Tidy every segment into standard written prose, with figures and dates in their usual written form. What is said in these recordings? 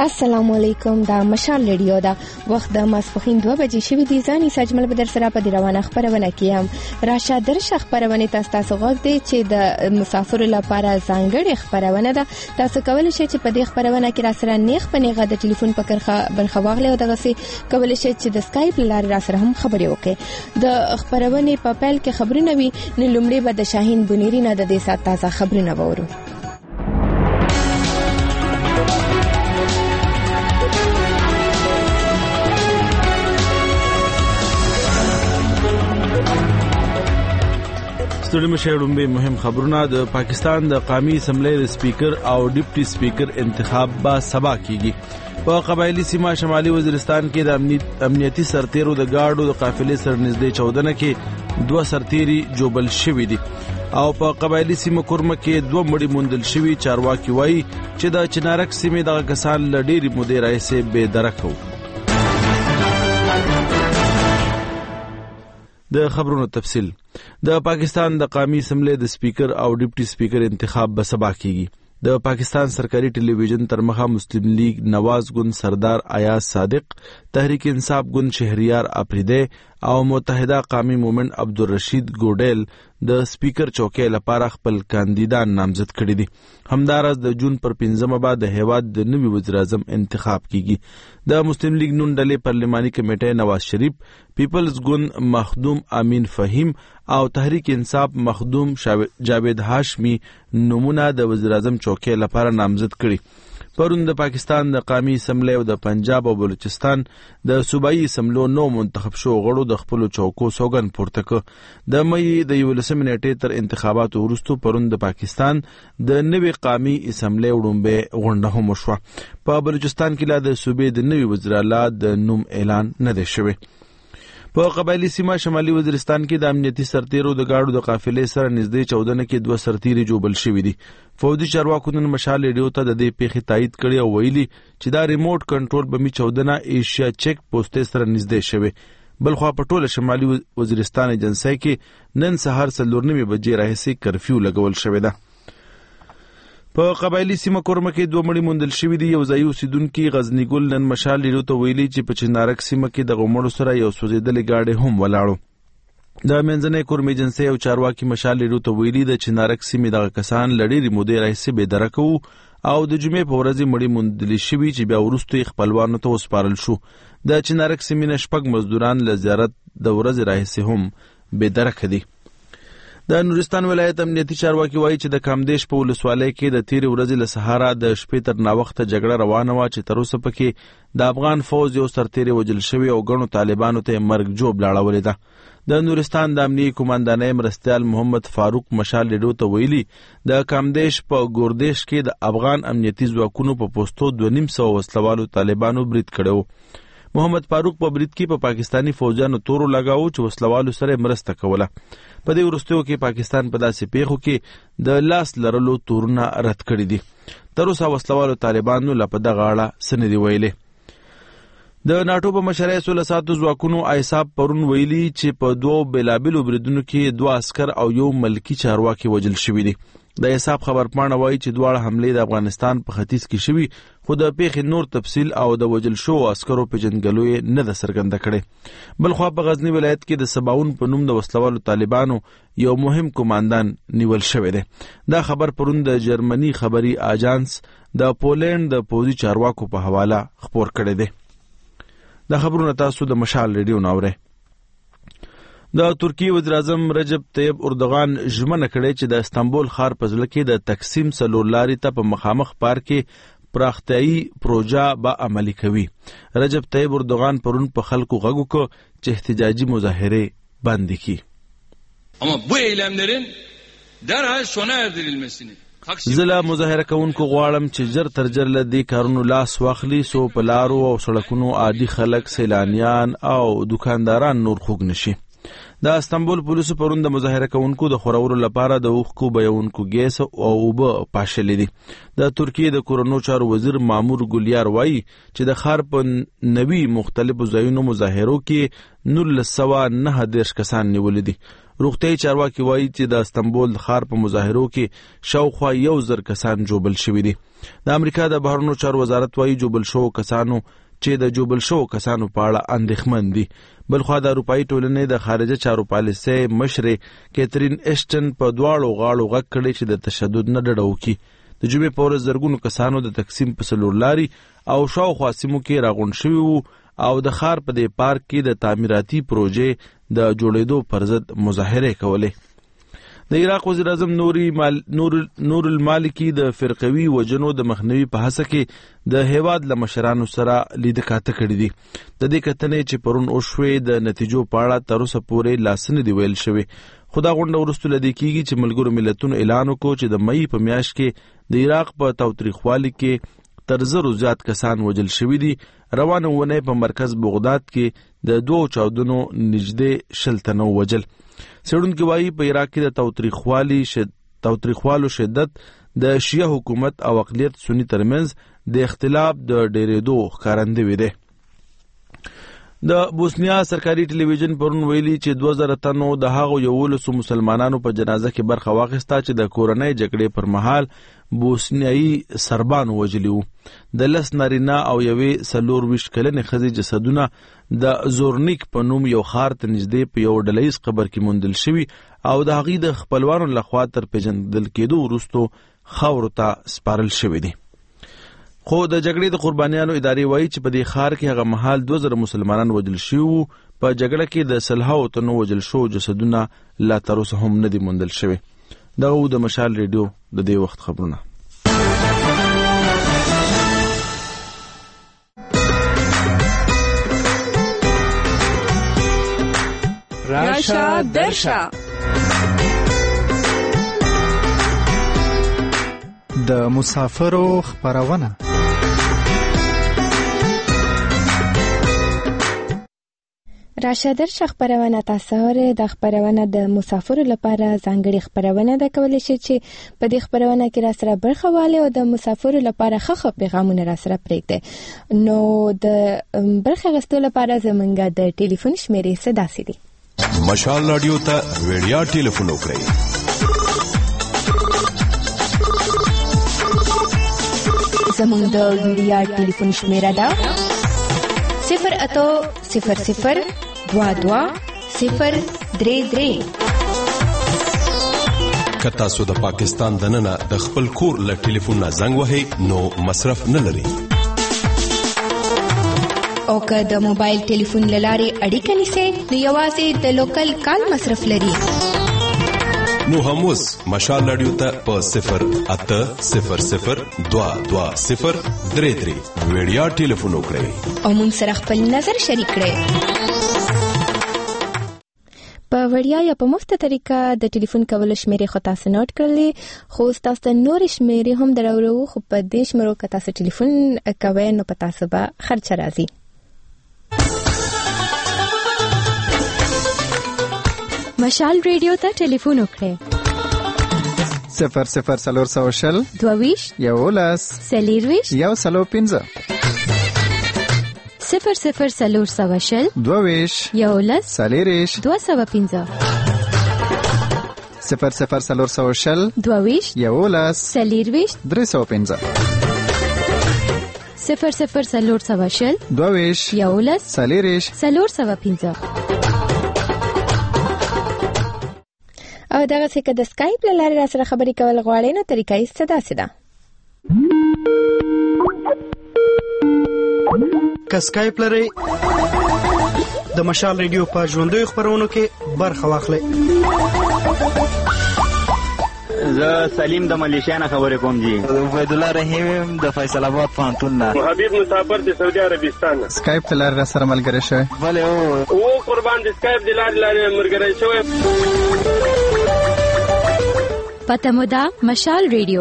السلام علیکم. دا مشال ریډیو دا وخت د ماسپخین 2 بجې شوې دي. ځاني سجمل بدر سره په روانه خبرونه کیم. راشه درشه خبرونه تاسو غوږ دی چې د مسافر لپاره ځانګړې خبرونه ده. تاسو کولی شئ چې په دې خبرونه کې را سره نیغ په نیغه د ټلیفون په برخه واخلئ او دغه سي کولی شئ چې د سکایپ لارې را سره هم خبرې وکړئ. د خبرونه په پیل کې خبرونه وي نو لومړی به د شاهین بنيري نه د دې سات تازه خبرونه وورو. ستړي مشهورم به مهم خبرونه. د پاکستان د قومي اسمبلی د سپیکر او ډیپټي سپیکر انتخاب به سبا کیږي. په قبایلی سیمه شمالي وزیرستان کې د امنیتي سرتیرو د گاډو د قافلې سره نږدې 14 کې 2 سرتیري جوبل شوي دي او په قبایلی سیمه کورمه کې 2 مړي موندل شوي. چارواکي وایي چې د چنارک سیمې د کسان لډيري مودې راځي به درکو. د خبرونو تفصیل. د پاکستان د قومي اسمبلی د سپیکر او ډیپټي سپیکر انتخاب به سبا کیږي. د پاکستان سرکاري ټلویزیون تر مخه مسلم لیگ نواز ګوند سردار ایاز صادق، تحریک انصاف ګوند شهریار افریدی او متحده قومي مومنت عبدالرشید ګوډیل د سپیکر چوکۍ لپاره خپل کاندیدان نامزد کړي دي. همدارس د جون پر 15 بعد د هیواد د نوي وزیر اعظم انتخاب کیږي. د مسلم لیگ نون ډلې پارلماني کمیټې نواز شریف، پیپلز ګوند مخدوم امین فهیم او تحریک انصاف مخدوم جاوید هاشمی نمونه د وزیر اعظم چوکۍ لپاره نامزد کړي. پرون د پاکستان د قومي اسمبلی او د پنجاب او بلوچستان د صوبایي اسمبلو نو منتخب شو غړو د خپل چوکو سوګن پورته ک. د مې د 11 نیټې تر انتخاباتو وروسته پرون د پاکستان د نوي قومي اسمبلی وړاندې غونډه هم وشوه. په بلوچستان کې لا د صوبې د نوي وزیر اعلی د نوم اعلان نه دی شوی. په قبایلی سیمه شمالي وزیرستان کې د امنیتي سرتیرو د گاډو د قافلې سره نږدې 14 کې 2 سرتیري جوبل شوي دي. فوجي چارواکو نن مشال ریډیو ته د دې پیښې تایید کړي او ویلي چې دا ریموټ کنټرول به می 14 ایشیا چیک پوسټ سره نږدې شوی. بلخوا په ټوله شمالي وزیرستان ایجنسی کې نن سهار 4:09 بجې راهیسې کرفیو لګول شوی ده. په قبایلی سیمه کورمه کې 2 مړي موندل شوي دي. یو ځای اوسیدونکي غزنی ګل نن مشال ریډیو ته ویلي چې په چنارک سیمه کې د غمړو سره یو سوځېدلې گاډي هم ولاړو. د منځنۍ کورم ایجنسی او چارواکي مشال ریډیو ته ویلي د چنارک سیمې د کسان لډيري مودې راځي به درکو او د جمعې په ورځ مړي موندل شوي چې بیا وروسته خپلوانو ته وسپارل شو. د چنارک سیمې نشپک مزدوران ل زیارت د ورځ راځي هم به درک دي. د نورستان ولایت امنیتي چارواکي وایي چې د کامدیش په ولسوالۍ کې د تیر ورځې له سهاره د شپې تر ناوخته جګړه روانه وه چې تر اوسه پکې د افغان فوج یو سرتیری وژل شوی او ګڼو طالبانو ته مرګ جوب لاړولې ده. د نورستان د امنیتي کمانډانۍ مرستیال محمد فاروق مشال ریډیو ته ویلي د کامدیش په ګوردیش کې د افغان امنیتي ځواکونو په پوستو 250 وسلوالو طالبانو برید کړو. محمد فاروق په برید کې په پاکستانی فوجانو تورو لګاو چې وسلوالو سره مرسته کوله. په دې وروستیو کې پاکستان په داسې پیښو کې د لاس لرلو تورونه رد کړي دي. تر اوسه وسلوالو طالبانو لا په دغه اړه څه نه دي ویلي. د ناټو په مشرۍ سوله ساتو ځواکونو ایساب پرون ویلي چې په 2 بېلابېلو بریدونو کې 2 عسکر او یو ملکی چارواکي وژل شوي دي. د ایساب خبرپاڼه وایي چې دواړه حملې د افغانستان په ختیځ کې شوي، خو د پیښې نور تفصیل او د وژل شوو عسکرو پیژندګلو یې نه ده څرګنده کړې. بلخوا په غزنی ولایت کې د سباون په نوم د وسلوالو طالبانو یو مهم کمانډان نیول شوی دی. دا خبر پرون د جرمني خبري اجانس د پولند د پوځي چارواکو په حواله خپور کړی دی. دا خبرونه تاسو د مشال ریډیو ناوره. د ترکی وزیر اعظم رجب طیب اردوغان ژمنه کړې چې د استانبول ښار په ځل کې د تقسیم څلور لارې ته په مخامخ پار کې پراختیايي پروژه به عملي کوي. رجب طیب اردوغان پرون په خلکو غږ وکړ چې احتجاجي مظاهره بند کړي. اما bu eylemlerin derhal sona erdirilmesini زله مظاهره کوونکو غواړم چې جر تر جر له دې کارونو لاس واخلي سو په لارو او سړکونو عادي خلک، سیلانیان او دکانداران نور خوږ نشي. د استانبول پولیسو پرون د مظاهره کوونکو د خورولو لپاره د اوښکو بهونکو ګیس او اوبه پاشلې دي. د ترکیې د کورونو چارو وزیر مامور ګولیار وایي چې د ښار په 90 مختلفو ځایونو مظاهرو کې 1909 کسان نیولي دي. روغتیايي چارواکي وایي چې د استانبول ښار په مظاهرو کې شاوخوا 1000 کسان جوبل شوي دي. د امریکا د بهرنیو چارو وزارت وایي جوبل شوو کسانو چې د جوبل شوو کسانو په اړه اندېښمن دي. بلخوا د اروپایي ټولنې د خارجه چارو پالیسۍ مشرې کیترین ایشټن په دواړو غاړو غږ کړی چې د تشدد نه ډډه وکړي. د جمعې په ورځ زرګونو کسانو د تقسیم په څلور لاري او شاوخوا سیمو کې راغونډ شوي وو او د ښار په دې پارک کې د تعمیراتي پروژې د جوړېدو پر ضد مظاهرې کولې. د عراق وزیر اعظم نور المالکی د فرقوي وجنو د مخنیوي په هڅه کې د هیواد له مشرانو سره لیدکاته کړې دي. د دې کتنې چې پرون وشوې د نتیجو په اړه تر اوسه پورې لاسنه دی ویل شوی. خو دا غونډه وروسته لدې کېږي چې ملګرو ملتونو اعلان وکړ چې د مئی په میاشت کې د عراق په تاوتریخوالي کې تر 1000 زیات کسان وژل شوي دي. روانه ونې په مرکز بغداد کې د 2 چاودنو نږدې 10 تنه وژل. څېړونکي وایي په عراق کې د تاوتریخوالو شدت د شیعه حکومت او اقلیت سنی ترمنځ د اختلاف د ډېرېدو ښکارندوی دی. د بوسنیا سرکاري ټلویزیون پرون ویلي چې 2000 تنو د هغو 11 مسلمانانو په جنازه کې برخه واخیسته چې د کورنۍ جګړې پر مهال بوسنیایي سربانو وژلي وو. د 10 نارینه او 24 کلنې ښځې جسدونه د زورنیک په نوم یو ښار ته نږدې په یو ډلهیز قبر کې موندل شوي او د هغې د خپلوانو لخوا تر پیژندل کېدو وروستو خاورو ته سپارل شوي دي. خو د جګړې د قربانیانو ادارې وایي چې په دې ښار کې هغه مهال 2000 مسلمانان وژل شوي وو. په جګړه کې د 100 تنو وژل شوو جسدونه لا تر اوسه هم نه دي موندل شوي. دغه د مشال ریډیو د دې وخت خبرونه. راشه درشه د مسافرو خبرونه. راشه درشه خبرونه تاسو د خبرونه د مسافرو لپاره ځانګړي خبرونه ده. کولی شئ چې په دې خبرونه کې را سره برخه والی او د مسافرو لپاره ښه پیغامونه را سره پرېږدئ. نو د برخه اخیستو لپاره زموږ د ټلیفون شمیرې څه داسې دي: مشال رادیو ته ویډیا ټلیفون وکړئ. زموږ د ویډیا ټلیفون شمیره ده 08000 22 که تاسو د پاکستان دننه د خپل کور له ټلیفون نه زنګ وهئ نو مصرف نه لري. او که د موبایل ټلیفون له لارې اړیکه نیسئ نو یوازې د لوکل کال مصرف لري. نو هم اوس مشال رادیو ته په 08000220333 ویډیا ټلیفون وکړئ او موږ سره خپل نظر شریک کړئ. په وړیا یا په مفته طریقه د ټلیفون کولو شمیرې خو تاسو نوٹ کړلې، خو تاسو ته نور شمیرې هم درورو. خو په دې شمیرو که تاسو ټلیفون کوئ نو په تاسو به خرچه راځي. مشال ریډیو ته ټلیفون وکړئ 00400 22 11 40 105 00400 22 11 40 205 00400 22 11 40 305 00400 22 11 40 305. او دغه څخه د اسکایپ له لارې را سره خبرې کول غواړئ نو طریقه یې څه داسې ده. که اسکایپ لرئ د مشال ریډیو په ژوندیو خبرونو کې برخه واخلئ. زه سلیم د ملیشیا نه خبرې کوم جی. عبید الله رحیم د فیصل آباد پوهنتون نه. حبیب مسافر د سعودي عربستان نه. اسکایپ ته لاره سره ملګری شوی. بله او قربان د اسکایپ د لارې ملګری شوی. پته مو ده مشال ریډیو.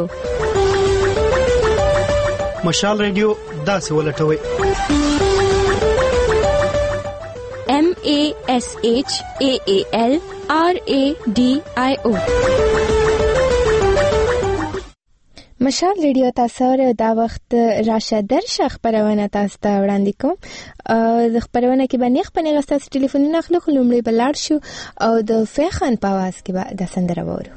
مشال ریډیو داسې ولټوئ MASHAALRADIO. مشال ریډیو تاسو دا وخت راشه درشه خبرونه تاسو ته وړاندې کوم. د خبرونه کې باندې خپل غستاس ټلیفونونه خلک لومړی بلار شو او د فیخان په आवाज کې به د سندره وورو.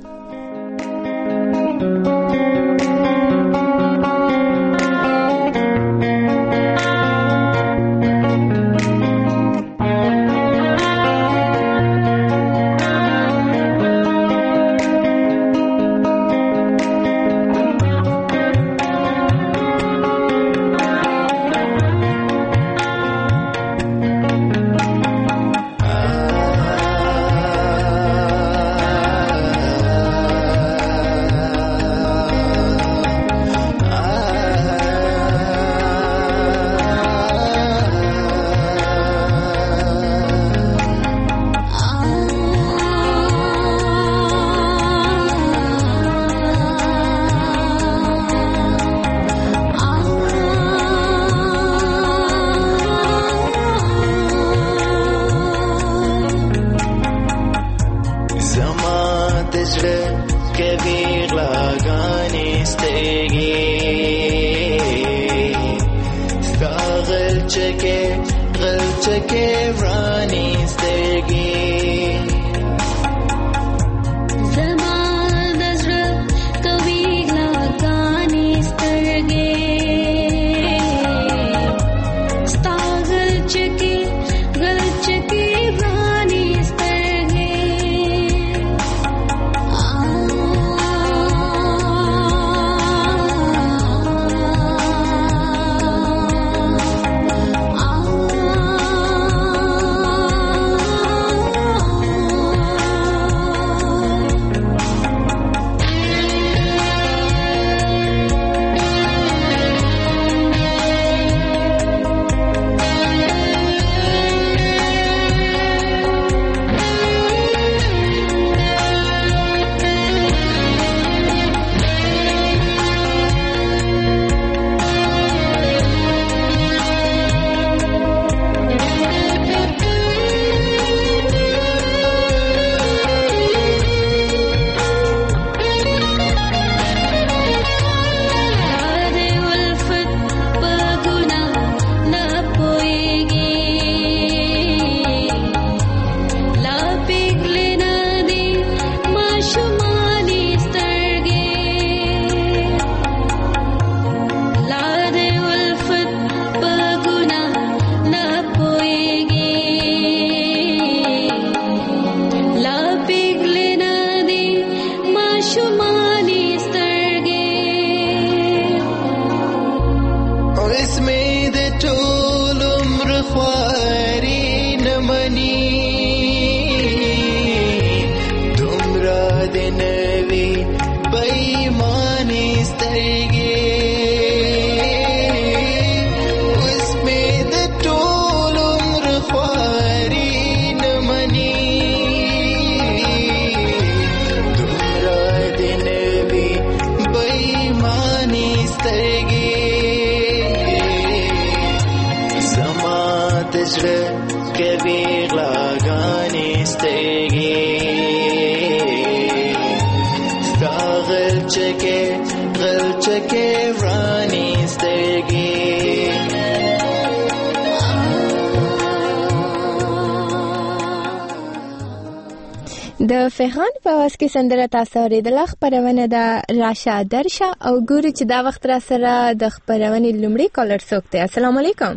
د فیخان په आवाज کې سندره تاسو اوریدل. خبرونه د راشه درشه او ګوري چې دا وخت را سره د خبرونه لومړی کالر څوک دی. السلام علیکم.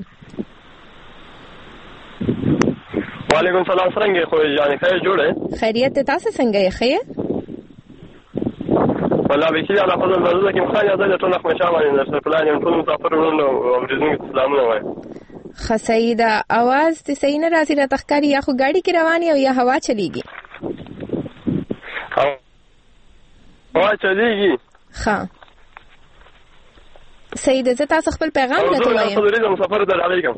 وعلیکم السلام. څنګه خو یعنی خیر جوړه خیریت تاسو څنګه یې خیر؟ والله به چې الله فضل ورزه کې مخانه ده ټول خو شامل نه سره پلان ټول مسافرونو او ورزنګ سلامونه وای. خسیدا आवाज ته صحیح نه راځي را تخکاری یا خو ګاډي کې رواني او یا هوا چلیږي؟ هوا چلیږي. ها سید زه تاسو خپل پیغام درته وایم. زه مسافر در علیکم.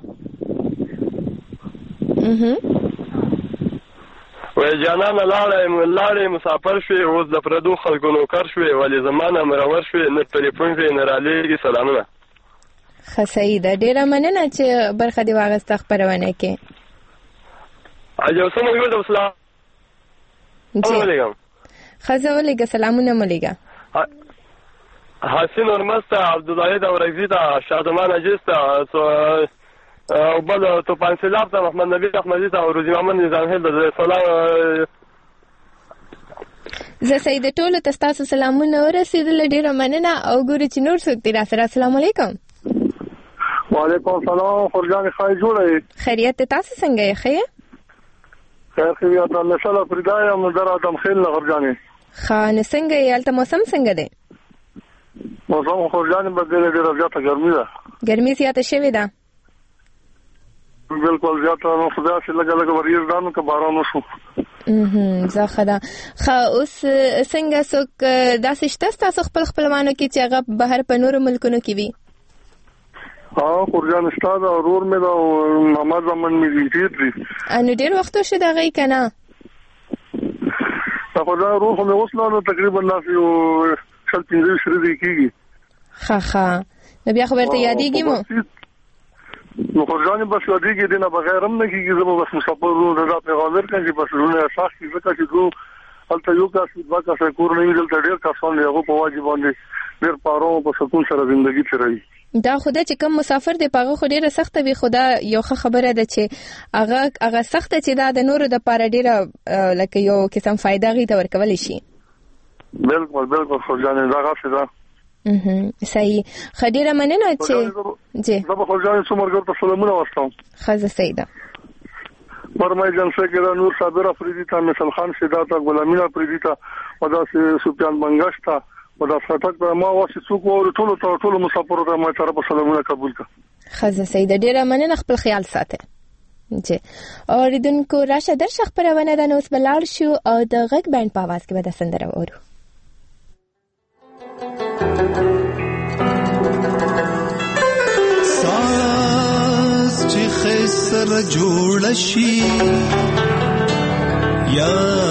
وای جانانه لاړې مسافر شوې اوس د پردو خلکو نوکر شوې ولې زمانه مرور شوې نه ټلیفون شوې نه رالېږي سلامونه. ښه صحیح ده ډېره مننه چې برخه دې واغسته خپرونه کې. یو څه ملګرو ته سلام علیکم. ښځه ولېږه، سلامونه مو لېږه. حسین ارمز ته، عبدالله دورګزي ته، شادمان عجیز ته، او بل توپان سیلاب ته، محمد نبی احمدي ته او روزي محمد نظام هیل ته سلام. زه سید ټولو ته ستاسو سلامونه ورسېدل، ډېره مننه. او ګورو چې نور څوک دي راسره. السلام علیکم. وعلیکم السلام. خورجانې ښایي جوړه یې؟ خیریت دی، تاسو څنګه یې؟ ښه یې؟ خیر خیریت الله شاله فردا یم در ادم خیل نه خورجانې. ښه، نو څنګه یې هلته موسم څنګه دی؟ موسم خورجانې به ډېره زیاته ګرمي ده. ګرمي زیاته شوې ده؟ بالکل زیاته. نو خو داسې لږه وریځ ده نو که باران وشو. زه ښه ده. ښه، اوس څنګه څوک داسې شته ستاسو خپلوانو کې چې هغه بهر په نورو ملکونو کې وي؟ خورجان شته ده، ورور مې ده او ماما زمن مې ډېر دي. نو ډېر وخت وشو د هغې که نه؟ خو دا ورور خو مې اوس لاړو تقریبا داسې یو 15 ورځې کېږي. ښه، نو بیا خو ورته یادېږي مو؟ نو خورجانې بس یادېږي، دې نه بغیر هم نه کېږي. زه به بس مسافر ورور دا پیغام درکړم چې بس زړونه یې ښخ کړي، ځکه چې هلته یو کس 2 کسه کور نه وي، دلته ډېر کسان دي، هغو په واجب باندې ډېر په ارام او په سکون سره زندګي تېروي. دا خو ده چې کوم مسافر دی په هغه خو ډېره سخته وي، خو دا یو ښه خبره ده چې هغه سخته چې دا د نورو دپاره ډېره لکه یو قسم فایده هغې ته ورکولی شي. بالکل خورجانې دغسې ده. صحیح. ښه، ډېره مننه چې زه به خورجانې څو ملګرو ته سلامونه واستوم. ښه، زه صحیح ده. مرمۍ جلسه کې دا نور صابر افریدي ته، مثل خان شیدا ته، غلامین افریدي ته، او داسې سفیان بنګش ته، او دا فتک ته، ما واسې څوک ووري ټولو مسافرو ته ما طرفه سلامونه قبول کړه. ښه، زه صحیح ده. ډېره مننه، خپل خیال ساتئ. جی اوریدونکو، راشه درشه خپرونه ده. نو اوس به لاړ شو او د غږ بینډ په اواز کې به دا سندره واورو. ساز چې خسر جوړ شي یا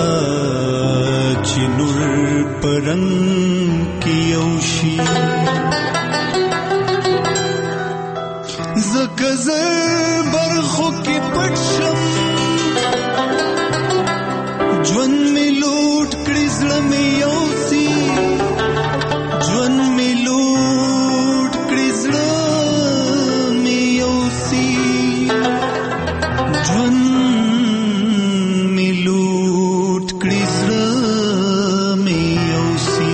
چې نور پرنګ کې یو شي، زکه زه برخو کې پټ شم، ژوند مې لوټ کړي زړه مې یوسي، ژوند مې لوټ کړي زړه مې یوسي، ژوند مې لوټ کړي زړه مې یوسي.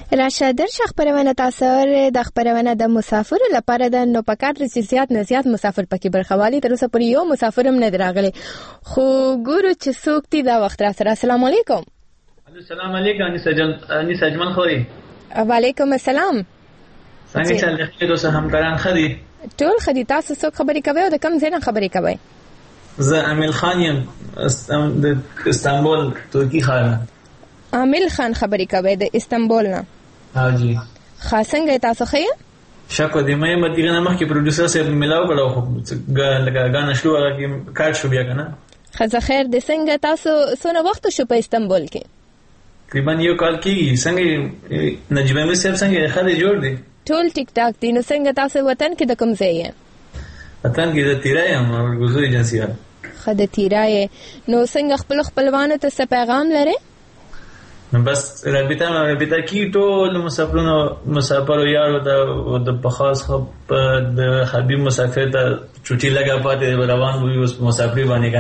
راشه درشه خبرونه تاسو د خبرونه د مسافر لپاره د نو پکار چې زیات نه زیات مسافر پکې برخوالي تر اوسه پورې یو مسافر هم نه دراغلي خو ګورو چې څوک دی دا وخت را سره. السلام علیکم. السلام علیکم انیس اجمل خوري. وعلیکم السلام. څنګه چل دی تاسو همکاران خدي ټول خدي تاسو څوک خبرې کوي او د کم ځای نه خبرې کوي؟ زه امیل خان یم د استانبول ترکی خان. امیل خان خبرې کوي د استانبول نه. ها جی خاصنګ تاسو خیر شکو دې مې مدیګه نه مخکې پروډوسر سره ملاو کړو خو غانا شروع راکې کارت شو بیا کنه. خزه خیر د څنګه تاسو سونه وخت شو په استانبول کې؟ تقریبا یو کال کې. څنګه نجیب احمد صاحب څنګه خاله جوړ دي؟ ټول ټیک ټاک دي. نو څنګه تاسو وطن کې د کوم ځای یې؟ وطن کې د تیرای هم ورغوزو ایجنسی خد تیرای. نو څنګه خپل خپلوانو ته څه پیغام لري؟ نو بس رابطه کی ټول مسافرو یارو د بخاص د حبیب مسافر ته چوټي لگا پاتې روان وي اوس مسافر باندې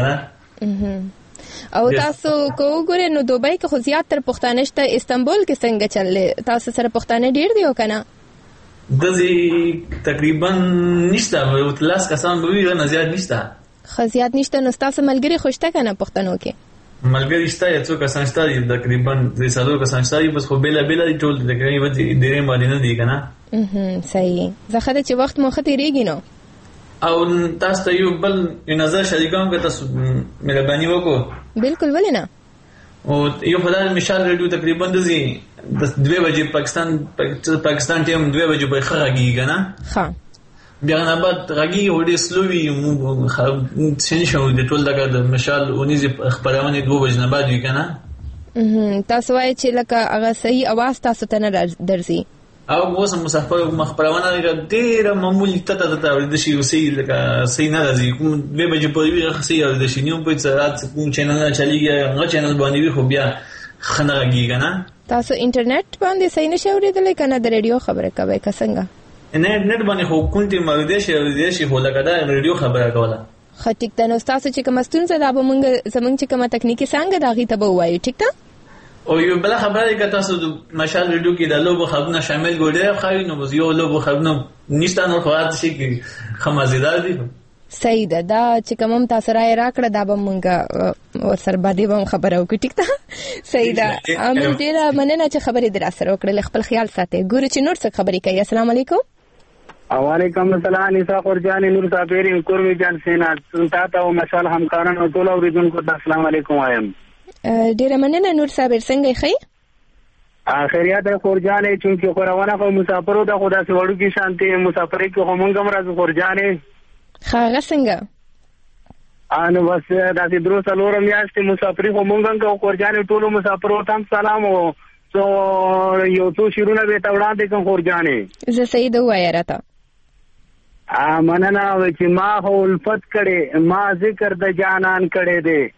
کنه. او تاسو کو ګورې نو دوبۍ کې خو زیات تر پښتانه شته. استانبول کې څنګه چلې؟ تاسو سره پښتانه ډیر دی او کنه؟ دزي تقریبا نشته او تلاس کسان به وي نه زیات نشته. خو زیات نشته. نو تاسو ملګری خوشته کنه پښتنو کې؟ ملګری شته یو څو کسان شته تقریبا 300 کسان شته بس خو بیل ټول تقریبا ډېرې باندې نه دي کنه. صحیح. زه خدای چې وخت مو خته ریږي نو او تاسو ته یو بل نظر شریکوم که تاسو مهرباني وکړو. بالکل ولې نه. او یو خدای مشال ریډیو تقریبا د 2 بجې پاکستان ټیم 2 بجې به خراږي کنه. ها بیا نه بعد راګي وړي سلووي مو څنګه شو د ټول دغه د مشال اونیزه خبرونه 2 بجې نه بعد وی کنه. تاسو وایي چې لکه هغه صحیح اواز تاسو ته نه درځي او اوس مسافر مخبرونه ډېر معمولی ته ورته شي وسی لکه صحیح نه راځي. کوم 2 بجې په وی خسي او د شینیو په سرعت کوم چینل نه چلیږي هغه چینل باندې وی خو بیا خنه راګي کنه. تاسو انټرنیټ باندې صحیح نشو ورېدل کنه د ریډیو خبره کوي څنګه؟ نت باندې خو کومتي مالدې شي هو لکه دا ریډیو خبره کوله. خو ټیک ده. نو تاسو چې کوم ستونزه دا به مونږ زمونږ چې کومه تکنیکی څنګه دا غي ته به وایو. ټیک ده. او یو بل خبره که تاسو د مشال ریډیو کې د لوبو خبرونه شامل ګورئ خو نو بس یو لوبو خبرونه نشته نو خو هغه شي کې خمازیدار دي. صحیح ده. دا چې کوم تاسو راکړه دا به مونږ ورسره باندې به خبره وکړو. ټیک ده. صحیح ده. امون ډیره مننه چې خبرې در سره وکړل. خپل خیال ساتئ. ګورو چې نور څه خبرې کوي. السلام علیکم. وعلیکم السلام. نساء قرجان نور صابری قرمی جان سینا سنتا ته او مشال همکاران او ټول اوریدونکو ته السلام علیکم وایم. ډیره مننه نور صابر. څنګه ښه؟ خیریت قرجان چې قرونه خو مسافرو ته خدا سي وړو کې شانتي مسافرې کې هم کوم راز قرجان خاغه څنګه؟ انو بس د دې درو څلورم میاشتې مسافرې خو مونږ کو قرجان ټول مسافرو ته سلام او سو یو څو شیرونه به تا وړاندې کوم قرجان زه سید وایا راته مننه چې ما هو الفت کړي ما ذکر د جانان کړي دي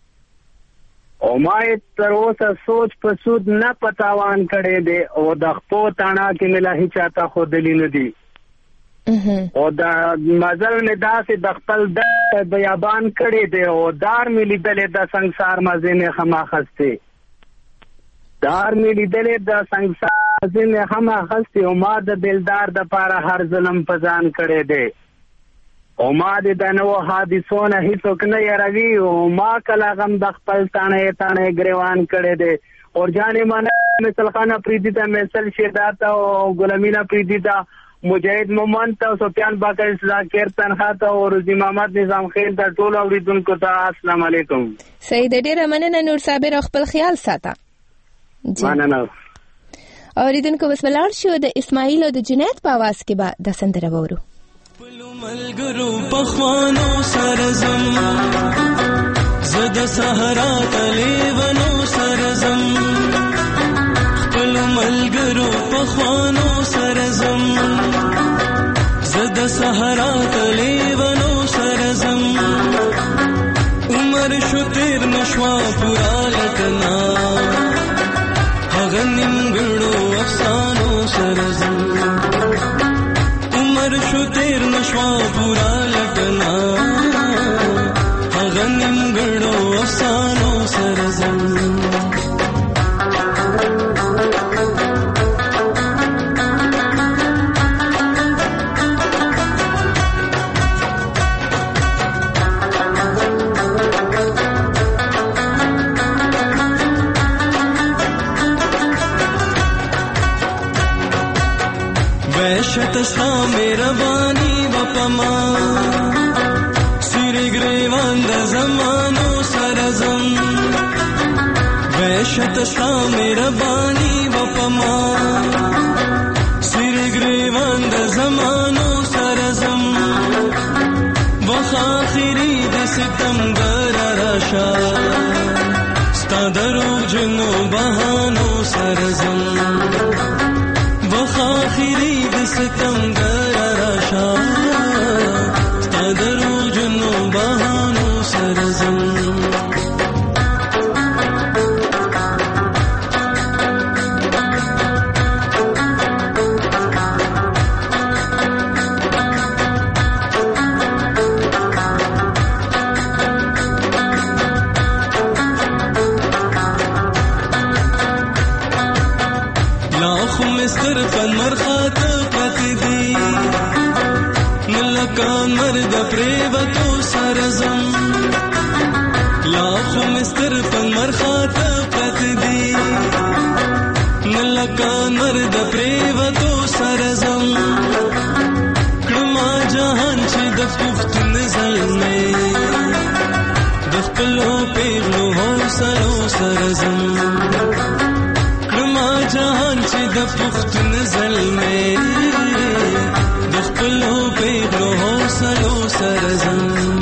او ما تر اوسه سوچ په سود نه پتاوان کړي دي او د خپو تانا کې ملاه چاته خو دلیل دي او دا مزل نه داسې د خپل د بیابان کړي دي او دار ملي دلې د ਸੰسار مزه نه خما خسته دار ملي دلې د ਸੰسار مزه نه خما خسته او ما د دلدار د پاره هر ظلم پزان کړي دي او ما د نو حادثونه هیڅوک نه یاروي او ما کله غم د خپل تانه گریوان کړي دي اور جانې مانه مثل خانه پریدیتا مثل شهدات او غلامینا پریدیتا مجاهد مومن ته سفیان باقر ذاکر تنها ته او رضی محمد نظام خیل ته ټول اوریدونکو ته السلام علیکم. سید ډیره مننه نور صابر. خپل خیال ساته. مننه. اوریدونکو بسم الله شو د اسماعیل او د جنید په आवाज کې به د سندره وورو. ملګرو پخوانو سرزم زد صحرا تلیونو سرزم خپل ملګرو پخوانو سرزم زد صحرا تلیونو سرزم عمر شو تیر نشوا پورا لټنا هغه نیمګړو افسانو سرزم شو تیر نشوا پورا لټنا هغه نیمګړو افسانو سرزم وحشت ستا مهرباني وپما سری گریوان د زمانو سرزم وحشت ستا مهرباني وپما سری گریوان د زمانو سرزم وخ آخری د ستم گر راشا ستا درو جنو بهانو سرزم وخ آخری د ستم گر راشا ستا درو جنو بهانو سرزم کان مرد پریوتو سرزم لاخو مستر پن مرخات پت دی نلکان مرد پریوتو سرزم کما جهان چی د پختون زلمه د خپلو پیغلو حوصلو سرزم کما جهان چی د پختون زلمه دخلو پیغلو حوصلو سرزم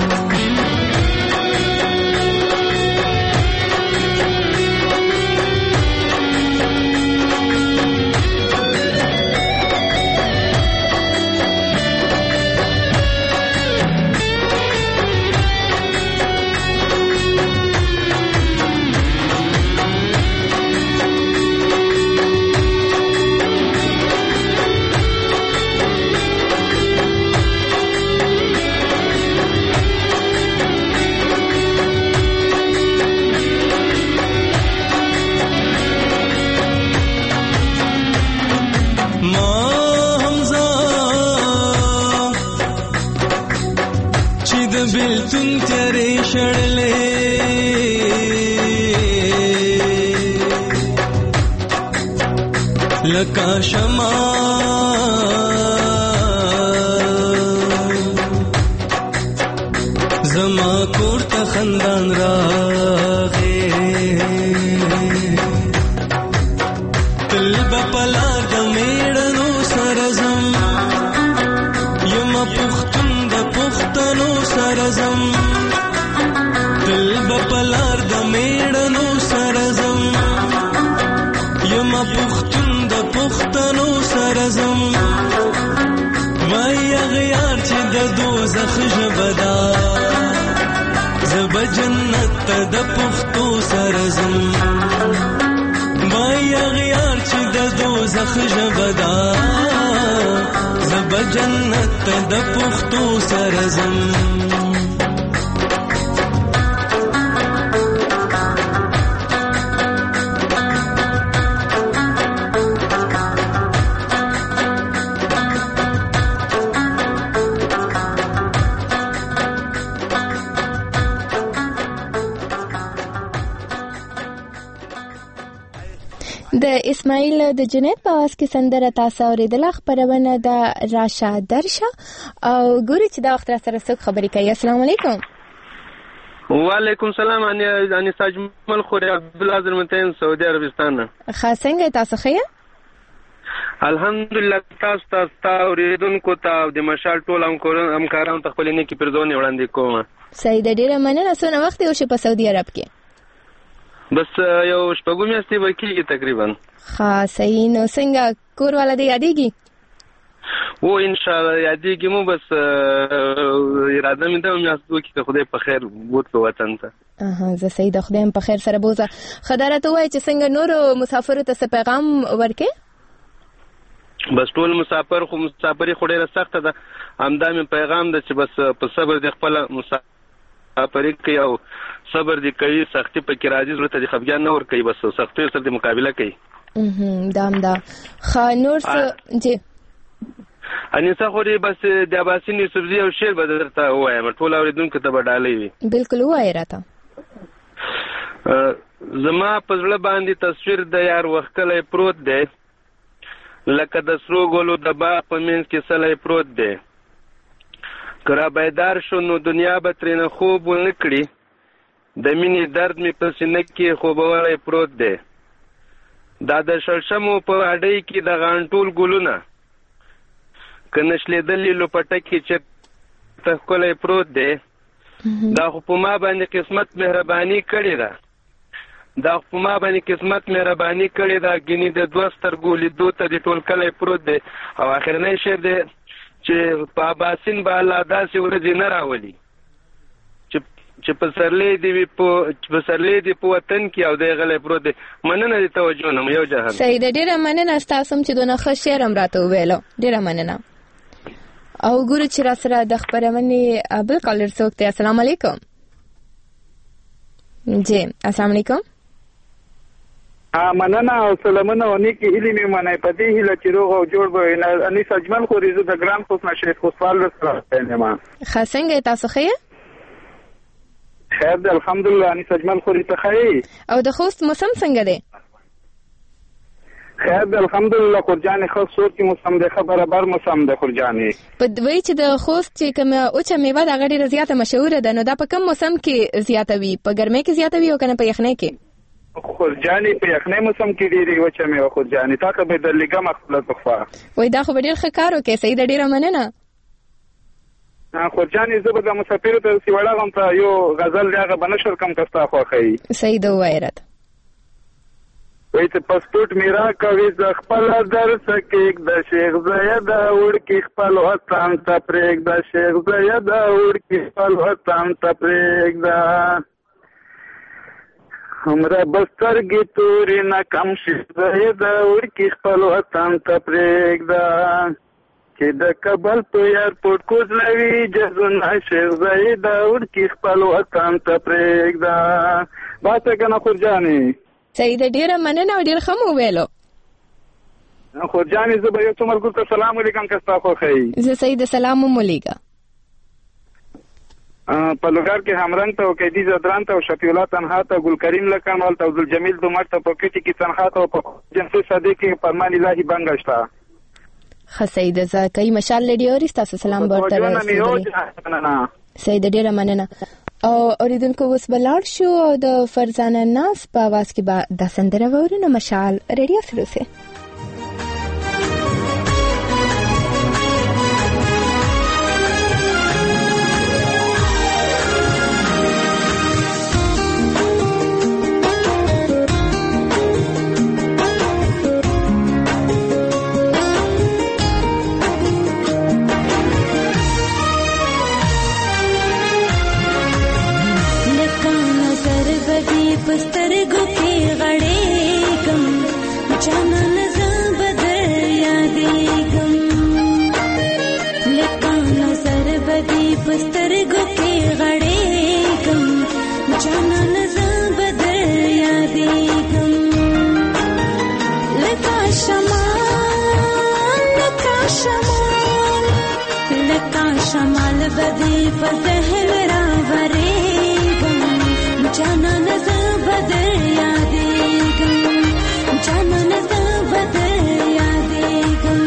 बिल्तुन तेरे शड़ले लका शमा जमा कोर्ट खंदान रागे तलब पला दमेड़नो सरजम यमा पुख्तुन द पुख्तनो सरजम तलब पलार दमेड़नो सरजम यमा पुख्तुन द पुख्तनो सरजम वای غیار چې د دوزخ ژبدا زب جنت د پختو سرزم وای غیار چې د دوزخ ژبدا زب جنت د پختو سرزم د اسماعیل د جنید په आवाज کې سندره تاسو اوریدل. خبرونه د راشه درشه او ګوري چې دا وخت سره څوک خبرې کوي. السلام علیکم. وعلیکم السلام. ان ساجمل خوري عبد العزيز متين سعودي عربستان. خاصنګ تاسو خیا الحمدلله. تاسو اوریدونکو ته د مشال ټول همکارانو ته خپل نیکی پرځونه وړاندې کوم. صحیح د ډیره مننه. سونه وخت یو شي په سعودي عرب کې بس یو شپږم میاشتې وکیږي تقریبا. صحیح. نو څنګه کور والا دی یادېږي؟ او ان شاء الله یادېږي مو. بس اراده مې ده میاشت وکړي که خدای په خیر بوتلو وطن ته. زه صحیح د خدای په خیر سره بوزه. خدای ته وایي چې څنګه نورو مسافرو ته څه پیغام ورکې؟ بس ټول مسافرې خو ډېره سخته ده. همدا مې پیغام ده چې بس په صبر د خپل مسافرې کوي او صبر دی کوي. سختي پکې راځي زړه ته خفګان نه ور کوي. بس سختي سره د مقابله کوي. دا خانور جی انیسا خوري. بس د عباسین یوسفزي او شعر به درته وایم ټول اوریدونکو ته به ډالۍ وي. بالکل وایي راته. زما په زړه باندې تصویر د یار وختلې پروت دی. لکه د سرو ګلو د باغ په منځ کې سلی پروت دی. که را بیدار شو نو دنیا به ترېنه خوب ونه کړي. د مینې درد مې په سینه کې خوبولی پروت دی. دا د شړشمو په اډۍ کې د غانټول ګلونه که نشلېدلي لوپټکې چېرته ښکلی پروت دی. دا خو په ما باندې قسمت مهرباني کړې ده. ګینې د دوه سترګو لیدو ته دې ټول کلی پروت دی. او اخرنی شعر دی چې په اباسین به الله داسې ورځې نه راولي چې په سرلی دی په وطن کې او دی غلی پروت دی. مننه دې توجه نم یو جهان. صحیح ده، ډېره مننه ستاسو چې دونه ښه شعر هم راته وویلو. ډېره مننه. او ګورو چې را سره د خپرونې بل کالر څوک دی. السلام علیکم. جی السلام علیکم. مننه او سلامونه او نیکی هیلې مې منئ په دې هیله چې روغ او جوړ به وي. انیس اجمل خوري زه د ګران خوست نه شریف خوستوال سره یم. ښه څنګه تاسو ښه یې؟ خیر دی الحمدلله. انیس اجمل خوري ته ښه یې؟ او د خوست موسم څنګه دی؟ خیر دی الحمدلله. خورجانې ښه سور کې موسم دی، ښه برابر موسم دی خورجانې. په دوی چې د خوست چې کومه اوچه میوه د هغه ډېره زیاته مشهوره ده، نو دا په کوم موسم کې زیاته وي؟ په ګرمۍ کې زیاته وي او که نه په یخنۍ کې؟ خورجانې په یخنۍ موسم کې ډېرې وچه میوه خورجانې تا ته به درلېږم خپله تحفه. وایي دا خو به ډېر ښه کار وکړې. صحیح ده، ډېره مننه. خورجانې زه به د مسافرو ته داسې وړاغم ته یو غزل دی هغه به نشر کړم که ستا خوښوي. صحیح ده، ووایه راته. وایي چې پاسپورټ مې راکوي زه خپله درسه کېږده شیخ زیده وړکي خپل وطن ته پرېږده شیخ زیده وړکي خپل وطن ته پرېږده همره بسترګې تورې نه کم شي زیده وړکي خپل وطن ته پرېږده چې د کابل په ایرپورټ کوزلوي جزونه شیخ زیده وړکي خپل وطن ته پرېږده. باسه که نه خورجانې؟ صحیح ده، ډېره مننه او ډېر ښه مو ویلو. خورجانې زه به یو څو ملګرو ته سلام ولیکم که ستا خوښوي. زه صحیح ده، سلام هم ولیږه. په لوګر کې همرنګ ته او قیدي زدران ته او شفیع الله تنها ته ګل کریم لکنوال ته عبدالجمیل دومر ته په کټي کې تنها ته او په جنسي صدیق کې فرمان الهي بنګ شته. ښه صحیح ده، زه کوي مشال لري او ستاسو سلام ورته رسوي. صحیح ده، ډېره مننه. او اوریدونکو اوس به لاړ شو او د فرزانه ناز په اواز کې به دا سندره واورو. نو مشال ریډیو سره اوسئ. پسترګو کې غړېږم جانان زه به در یادېږم لکه نظر به دې پسترګو کې غړېږم جانان زه به در یادېږم لکه شمال به دې په ذهن راورېږم جانان زه به در یادېږم جانان زه به در یادېږم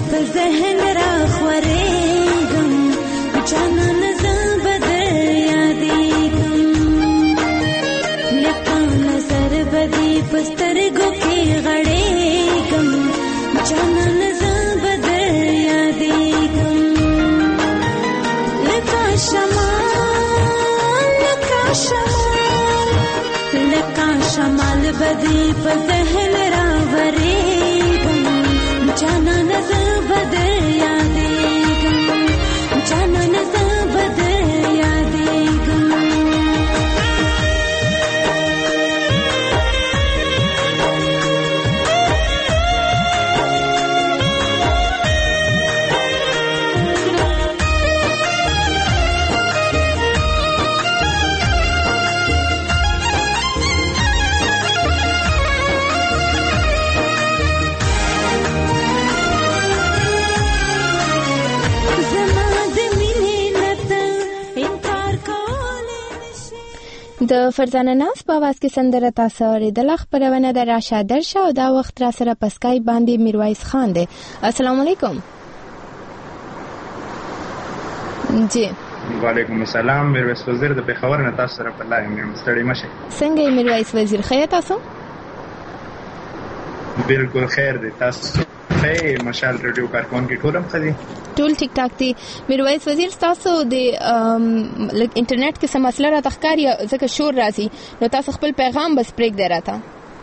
په ذهن را خورېږم جانان زه به در یادېږم لکه نظر به دې په سترګو کې غړېږم جانان زه به در یادېږم لکه شمال به دې په ذهن را ورېږم جانان زه به در یادېږم جانان زه به در یادېږم د فرزانه ناز په आवाज کې سندره تاسو اوریدله. خبرونه د راشه درشه او دا وخت را سره په سکایپ باندې میرویس خان دی. السلام علیکم. جی وعلیکم السلام. میرویس وزیر د پیښور نه تاسو سره په لاین یم. ستړي مشه. څنګه یې میرویس وزیر؟ خیر تاسو؟ بالکل خیر دی. تاسو خیر مشال رادیو کارکونکي ټولم خدي ټول ټیک ټاک دي. میرویس وزیر تاسو د انټرنیټ کې سم مسله را تخکاری ځکه شور راځي نو تاسو خپل پیغام بس پریک دراته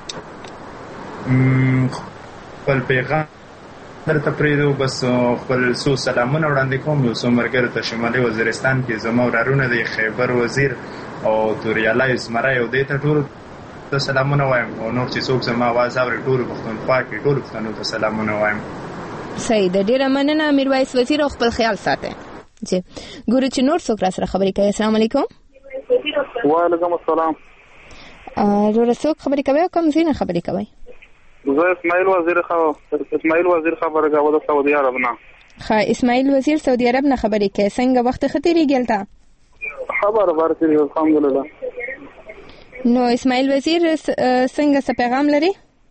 خپل پیغام درته پریدو بس خپل سو سلامونه وړاندې کوم یو څومره ته شمالي وزیرستان کې زمو ورارونه د خیبر وزیر او توریالا اسمرا یو دیته ټول ته سلامونه وایم او نور چې څوک زما आवाज اوري ټول پښتونخوا کې ټول پښتنو ته سلامونه وایم. صحیح ده. ډیره مننه میرویس وزیر او خپل خیال ساتئ. جی ګورو چې نور څوک را سره خبرې کوي. السلام علیکم. وعلیکم السلام. ورور څوک خبرې کوي او کوم ځای نه خبرې کوي؟ زه اسماعیل وزیر خبره کوم د سعودي عرب نه. ښه اسماعیل وزیر سعودي عرب نه خبرې کوي. څنګه وخت ختیریږي تا؟ خبر ورکړي الحمدلله. نو اسماعیل وزیر څنګه څه پیغام لري؟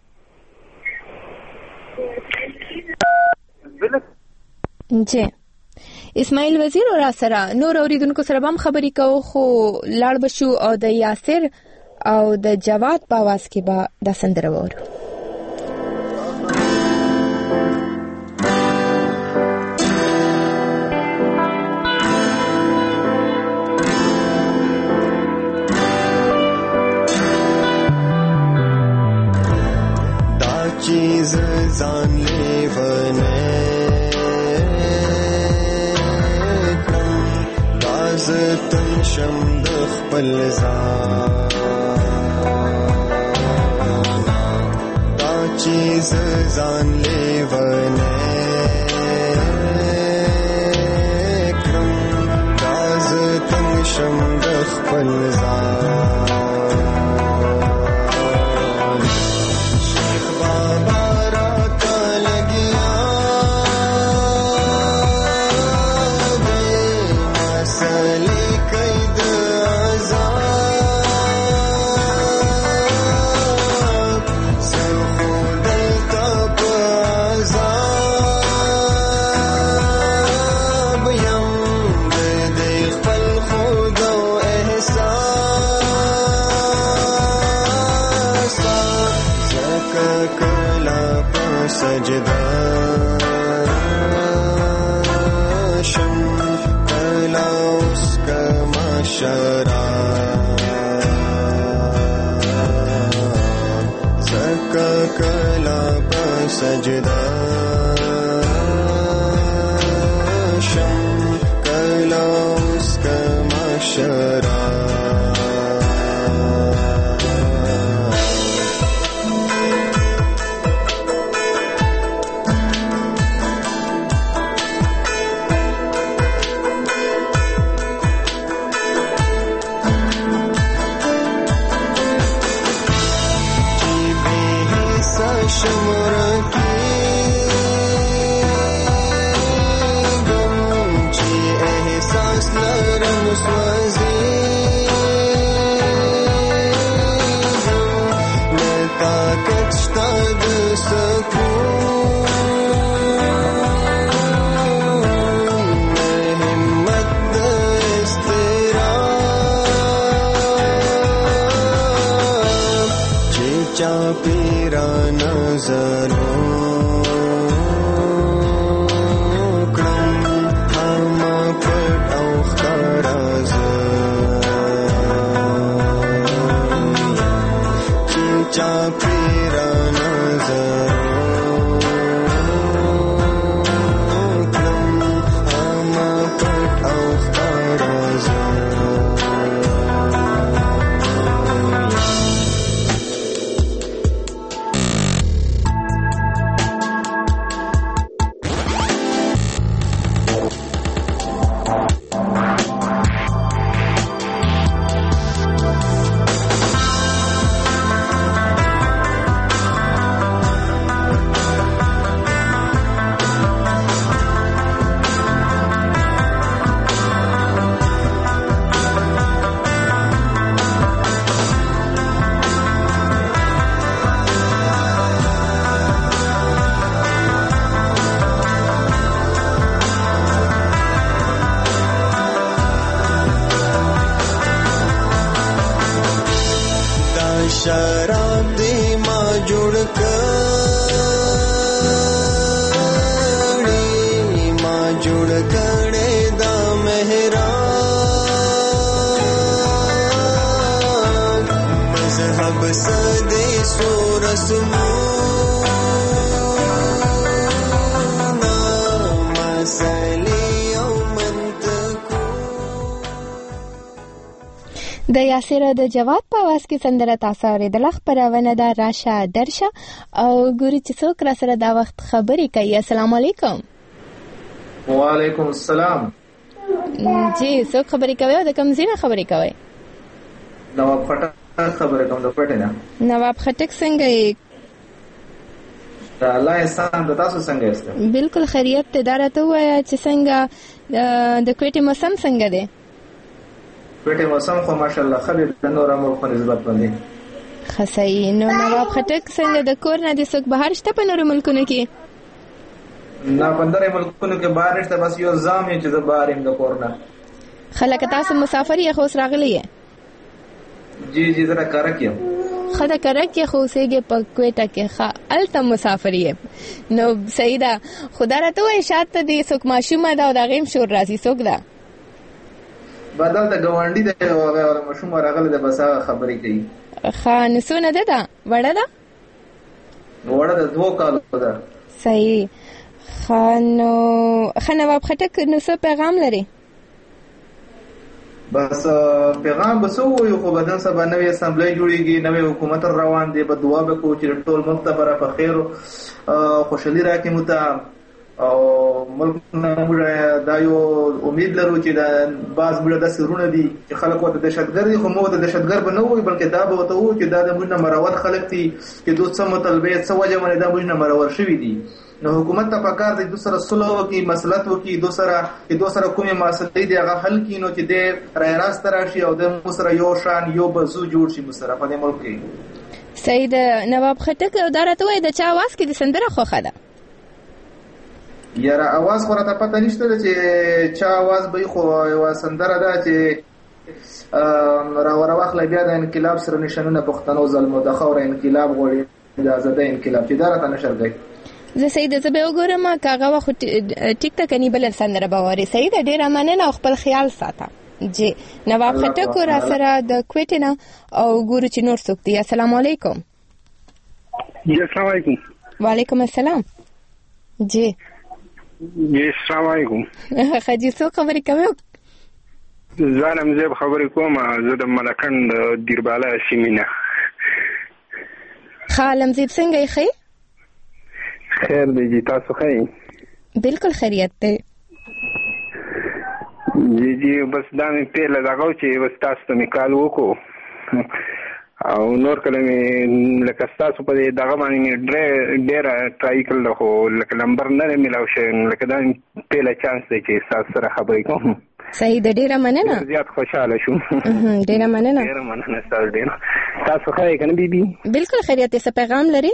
جی اسماعیل وزیر را سره نور اوریدونکو سره هم خبرې کوو خو لاړ بشو او د یاسر او د جواد په आवाज کې به د سندره وورو. دا چیز ځان لیونه تن شم د خپل ځان دا چیز ځان لیونه کړم دا تن شم د خپل ځان سجدا شم کلا اس کا مشرا शराब दे माँ जुड़ कड़ी माँ जुड़ कड़े दा मेहरा मजहब सदे सो रस्मो د یاسر د جواد په आवाज کې سندره تاسو اوریدل. خبرونه دا راشه درشه او ګوري چې څوک را سره دا وخت خبرې کوي. السلام علیکم. وعلیکم السلام. جی څوک خبرې کوي او د کوم ځای نه خبرې کوي؟ نواب خټک خبرې کوم د پټه نه. نواب خټک څنګه یې؟ الله احسان د تاسو څنګه یاست؟ بالکل خیریت ته درته وایا چې څنګه د کوټې موسم څنګه دی؟ کوټه موسم خو ماشاءالله خبر د نور امر په نسبت باندې خصای. نو نواب خټک څنګه د کور نه د څوک بهر شته په نور ملکونو کې؟ نه بندر ملکونو کې بهر شته، بس یو ځام چې د بهر د کور نه. خلک تاسو مسافر یې خو راغلی یې؟ جی جی زرا کرک یم. خدا کرک کې خو سیګه په کوټه کې ښه الته مسافر یې. نو سیدا خدا راته وای شاته دې څوک ماشومه دا د غیم شور راځي څوک دا بدل ته ګوانډي د هغه مشوم راغله د بس خبرې کوي. خان سونه ده دا وړه ده د 2 کالو ده. صحیح. خنواب خټک نو څه پیغام لري؟ بس پیغام بسو یو خو بدن سبا نوې اسمبلی جوړیږي، نوې حکومت روان دی، په دعا به کو چې ټول ملک ته په خیر او خوشحالي راکړي مو او ملک موږ دا یو امید لرو چې دا باز موږ د سرونه دي چې خلک وته دهشتګرد دي، خو موږ د دهشتګرد به نه وي بلکې دا به وته وو چې دا د موږ نه مروت خلک دي چې دوی څه مطالبه څه وجه باندې دا موږ نه مرور شوي دي. نو حکومت ته پکار دی دوی سره صلح وکړي، مصلحت وکړي، دوی سره کومې مسلې دي هغه حل کړي، نو چې د رای راست راشي او د موږ سره یو شان یو بزو جوړ شي موږ سره په دې ملک کې. سید نواب خټک دا راته وایي د چا आवाज کې د سندره خوښه ده؟ یاره आवाज خو راته پته نشته چې چا आवाज به خو یو سندره ده چې راوړه واخلې بیا د انقلاب سره نشانونه پښتنو ظلم او د خور انقلاب غوړي د آزادۍ انقلاب چې دا راته نشر دی. زه سید زبې وګورم کاغه وخت ټیک ټاک نه بل سندره باوري. سید ډیره مننه او خپل خیال ساته. جی نواب خټک را سره د کوټې نه او ګورو چې نور څوک دی. السلام علیکم. جی السلام علیکم. وعلیکم السلام. جی السلام علیکم. خاجي څو خبرې کوي؟ زانم زه خبرې کوم، زه د ملکند دیرباله سیمینه. خالم زیب څنګه یې خې؟ خیر دی جی، تاسو ښه؟ بالکل خیریت دی جی. بس دا مې پیله دغه چې بس تاسو ته مې کال وکړو او نور کله مې لکه ستاسو په دغه باندې مې ډېره ټرای کړل خو لکه نمبر نه میلاو شوی، لکه دا پیله چانس دی چې ستاسو سره خبرې کوم. صحیح ده، ډېره مننه. زیات خوشحاله شوم. ډېره مننه. ډېره مننه ستاسو ډېره. تاسو ښه یې که نه بیبي؟ بالکل خیریت دی. څه پیغام لري؟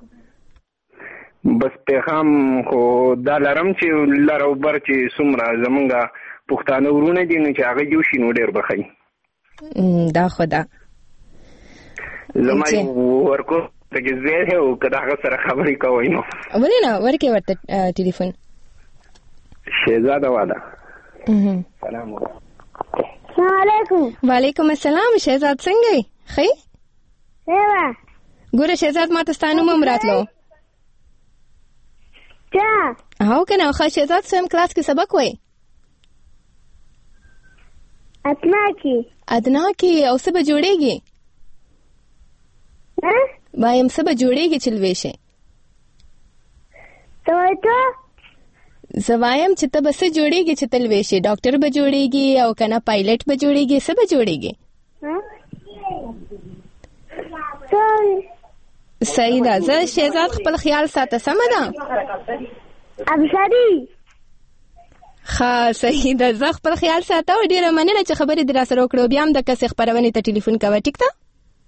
بس پیغام خو دا لرم چې لر او بر چې څومره زمونږ پښتانه ورونه دي نو چې هغه یو شي نو ډېر به ښه دا خو ده. زما یو ورکو د دغه زه او کدا هغه سره خبرې کوي نو ولې نه ورکه ورته ټلیفون شهزاده والا سلام علیکم. وعلیکم السلام. شهزاد څنګه یې؟ ښه یې؟ ګوره شهزاد ما ته ستا نوم هم راتلو. هو که نه ښه شهزاد سویم کلاس کې سبق وایي؟ ادنا کې. او څه به جوړېږي؟ وایم څه به جوړېږي چې لوی شي؟ زه وایم چې ته به څه جوړېږي چې ته لوی شي؟ ډاکټر به جوړېږي او که نه پایلټ به جوړېږي؟ څه به جوړېږي؟ صحیح ده. زه شهزاد خپل خیال ساته. سمه ده ښه صحیح ده. زه خپل خیال ساته او ډېره مننه چې خبرې دې راسره وکړو. بیا هم د کسې خپرونې ته ټلیفون کوه. ټیک ده؟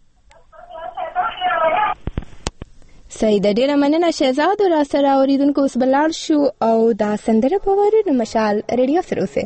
صحیح ده. ډېره مننه شهزاد. راسره اورېدونکو اوس به لاړ شو او دا سندره به واورو. نو مشال ریډیو سره اوسئ.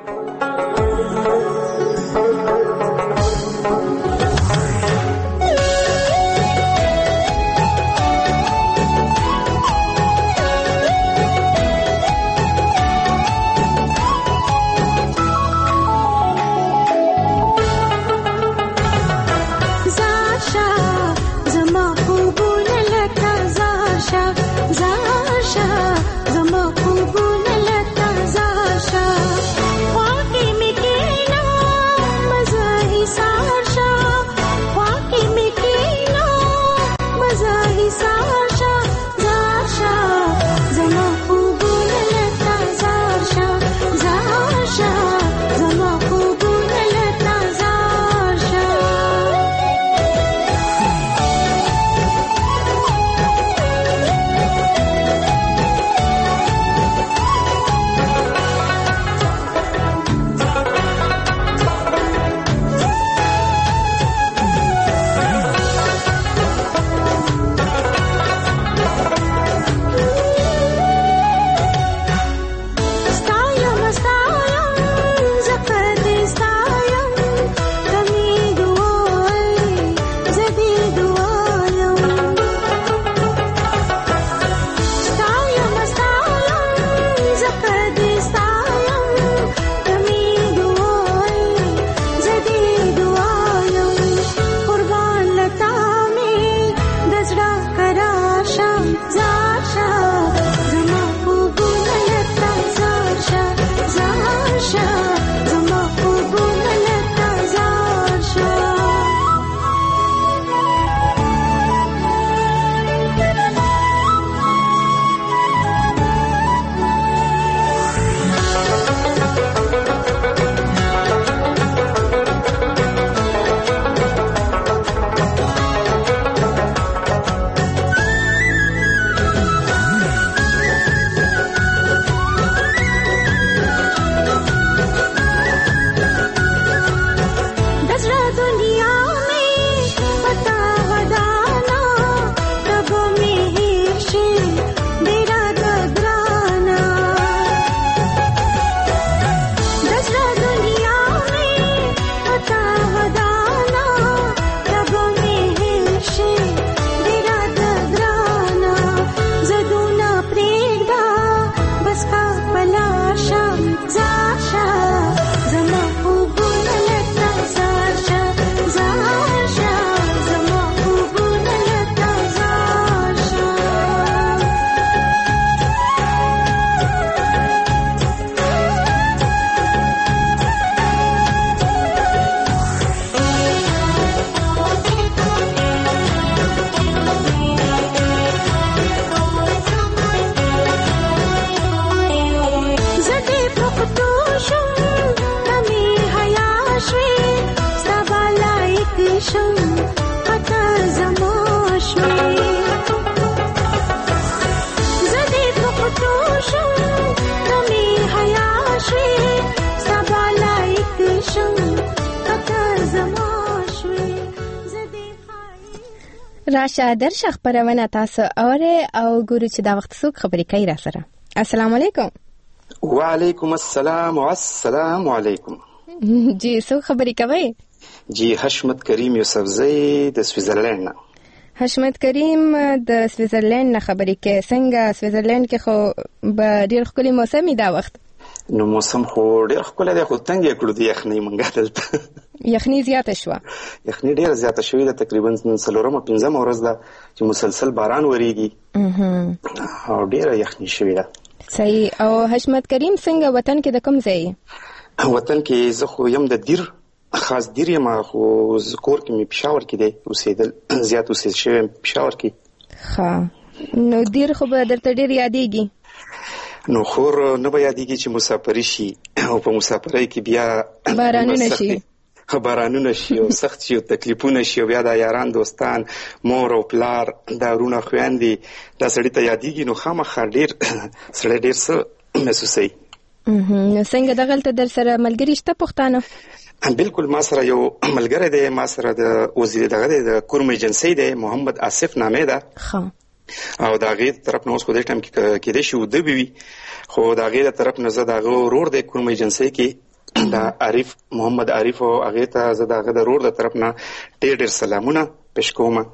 راشه درشه خبرونه تاسو اوره او ګورو چې دا وخت څوک خبرې کوي را سره. السلام علیکم. وعلیکم السلام والسلام علیکم. جی څوک خبرې کوي؟ جی حشمت کریم یوسفزئی د سویزرلند نه. حشمت کریم د سویټزرلند نه خبرې کې څنګه سویټزرلند کې خو به ډیر ښکلی موسم دا وخت نو موسم خو ډیر ښکلی دی خو تنګ کړو دی یخنۍ مونږه دلته یخنۍ زیاته شوه یخنۍ ډیره زیاته شوې ده تقریبا 4-5 ورځ ده چې مسلسل باران وریږي او ډیره یخنۍ شوې ده صحیح او حشمت کریم څنګه وطن کې د کوم ځای وطن کې زه خو یم د دیر خاص دیر یم خو کور کې مې پېښور کې دی اوسېدل زیات اوسېدل شوی پېښور کې ښه نو دیر خو به درته ډېر یادېږي نو خور نه به یادېږي چې مسافري شي او په مسافرۍ کې بیا بارانونه شي بارانونه شي او سخت شي او تکلیفونه شي او بیا د یاران دوستان مور او پلار دا ورونه خویندې دا سړي ته یادېږي نو خامخا ډېر سړی ډېر څه محسوسوي نو څنګه دغلته در سره ملګري شته پښتانه بالکل ما سره یو ملګری دی ما سره د وزیر دغه د کورم ایجنسی دی محمد آصف نامې ده او دا غیر طرف نه اوس خو د ټیم کې د شو د بي خو دا غیر طرف نه زه دغه ورور د کورم ایجنسی کې دا عارف محمد عارف او هغه ته زه دغه د ورور د طرف نه ډېر سلامونه پېښ کوم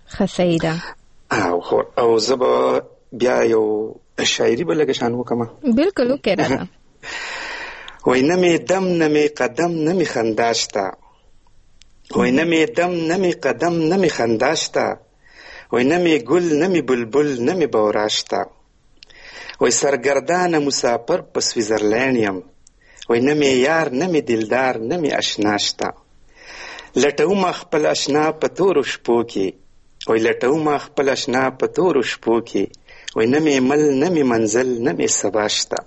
خسیده او زه بیا یو شاعري به لږ شان وکم بالکل وکړه وای نمی دم نمی قدم نمی خنداشتا وای نمی دم نمی قدم نمی خنداشتا وای نمی گل نمی بلبل نمی بوراشتا وای سرگردان مسافر په سویټزرلند یم وای نمی یار نمی دلدار نمی اشناشتا لټوم خپل اشنا په تورو شپو کې وای لټوم خپل اشنا په تورو شپو کې وای نمی مل نمی منزل نمی سباشتا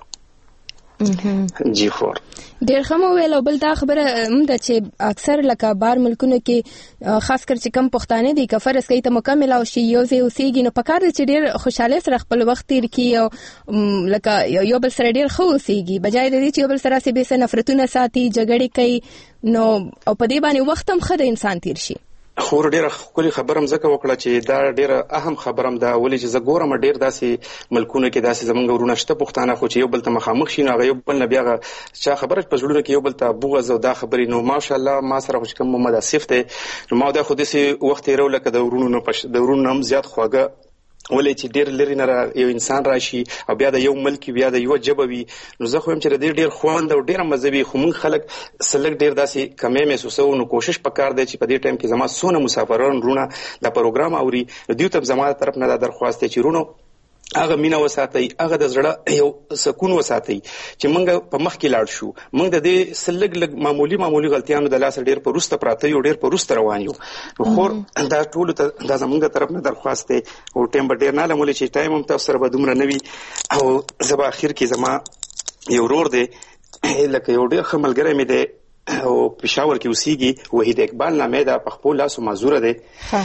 جی خور ډیر خمو ویل او بل دا خبره ده چې اکثر لکه بار ملکونو کې خاص کر چې کم پښتانه دي که فرض کوي ته مکمل او شي یو ځای اوسېږي نو پکار دی چې ډیر خوشاله سره خپل وخت تیر کړي او لکه یو بل سره ډیر ښه اوسېږي بجای د دې چې یو بل سره سي به نفرتونه ساتي جګړې کوي نو او په دې باندې وخت هم ښه د انسان تیر شي خور ډیره ښکلې خبره هم ځکه وکړه چې دا ډیره اهم خبره هم ده ولې چې زه ګورم ډیر داسې ملکونه کې داسې زمونږ ورونه شته پښتانه خو چې یو بل ته مخامخ شي نو هغه یو بل نه بیا چا خبره په زړونو کې یو بل ته بغض او دا خبرې نو ماشاءالله ما سره خو کوم محمد آصف دی نو ما دا خو داسې وخت تېرو لکه د ورونو هم زیات خواږه ولې چې ډېر لري نه یو انسان راشي او بیا د یو ملک بیا د یو ژبه وي نو زه خو هم چې ډېر خوند او ډېر مزه وي خو موږ خلک سلک ډېر داسې کمې محسوسوو نو کوشش پکار دی چې په دې ټایم کې زما څونه مسافران رونه دا پروګرام اوري نو دوی ته زما طرف نه دا درخواست دی چې رونو هغه مینا وساتئ هغه د زړه یو سکون وساتئ چې موږ په مخ کې لاړ شو موږ د دې سلګ لګ معمولی غلطیانو د لاس ډېر پروسته پراته یو ډېر پروسته روان یو خو دا ټول ته د زمونږ طرف نه درخواست دی او ټیم به ډېر نه لمول چې ټایم هم تاسو سره به دومره نوي او زبا اخر کې زما یو ورور دی لکه یو ډېر ښه ملګری مې دی او پېښور کې اوسېږي وحید اقبال نامې ده په خپل لاسو معذوره دی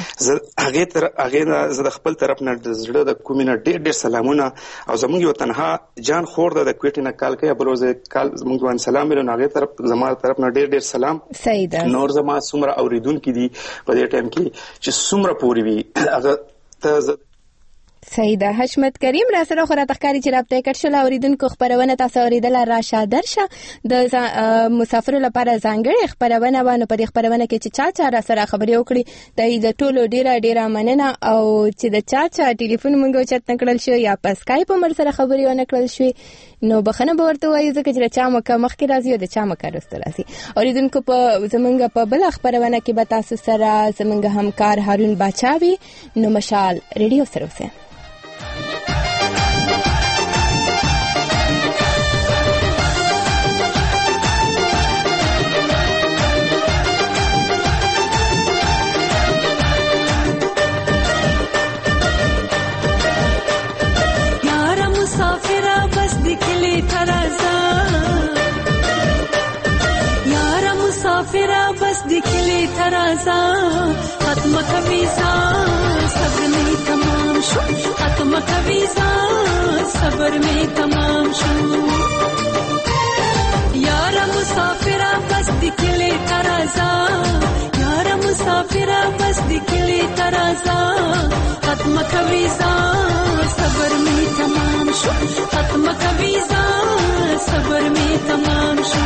هغې زه د خپل طرف نه د زړه د کومې نه ډېر سلامونه او زموږ یو تنها جان خور ده د کویټې نه کال کوي بل ورځ کال زموږ باندې سلام ویلو نو هغې طرف زما طرف نه ډېر سلام صحیح ده نور زما څومره اورېدونکي دي په دې ټایم کې چې څومره پورې وي هغه ته صحیح ده حشمت کریم را سره خو راته ښکاري چې رابطه کټ شوله اوریدونکو خپرونه تاسو اوریدله راشه درشه د مسافرو لپاره ځانګړې خپرونه وه نو په دې خپرونه کې چې چا را سره خبرې وکړي د ټولو ډیره مننه او چې د چا ټلیفون موږ اوچت نه کړل شو یا په سکایپ هم ورسره خبرې ونه کړل شوې نو بخښنه به ورته ووایو ځکه چې د چا مکه مخکې راځي او د چا مکه وروسته راځي اوریدونکو زموږ په بله خپرونه کې به تاسو سره زموږ همکار هارون باچا وي نو مشال ریډیو سره اوسئ दिखले तराजा खत्म कवीजा सब्र में तमाम शो खत्म कवीजा सब्र में तमाम शो यारा मुसाफिरा बस दिखले तराजा यारा मुसाफिरा बस दिखले तराजा खत्म कवीजा सब्र में तमाम शो खत्म कवीजा सब्र में तमाम शो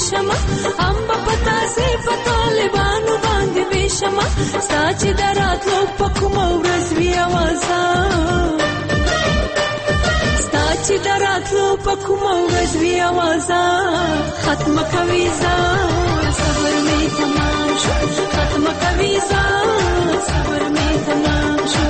ویشما هم په پتا سي په طالبانو باندې ویشما ساچ دراتلو په کوم ورځ وی اوازه ساچ دراتلو په کوم ورځ وی اوازه ختم کوي صبر می تمام شو ختم کوي صبر می تمام شو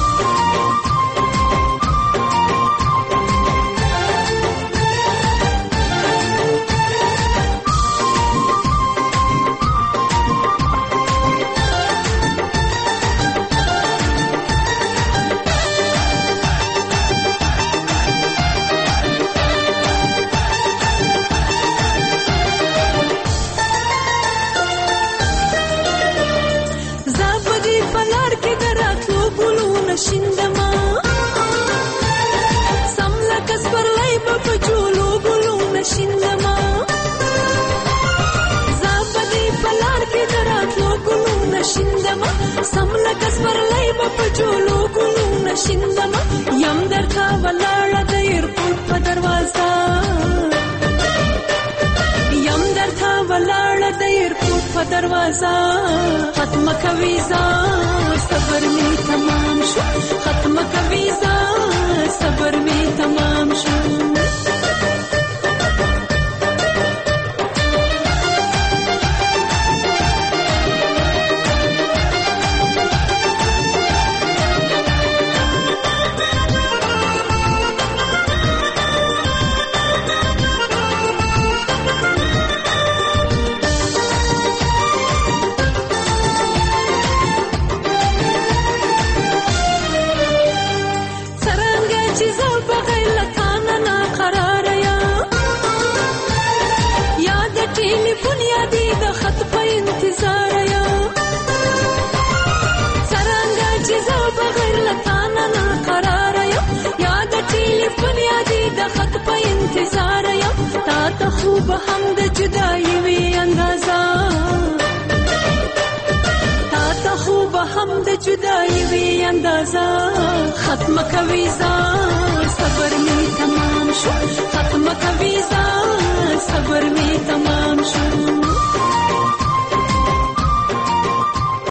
شندما سملا کسبر لای په جولو ګلو نشندما زابدي پلار کې دراتلو ګلو نشندما سملا کسبر لای په جولو ګلو نشندما یم درکا ولاړ د ایرپورټ په دروازه یم درکا ولاړ د ایرپورټ په دروازه ختم کوي صبر می تمام شو ختم کوي صبر می تمام شو خوب هم د جدائی وی اندازا تا ته خوب هم د جدائی وی اندازا ختم کوي صبر می تمام شو ختم کوي صبر می تمام شو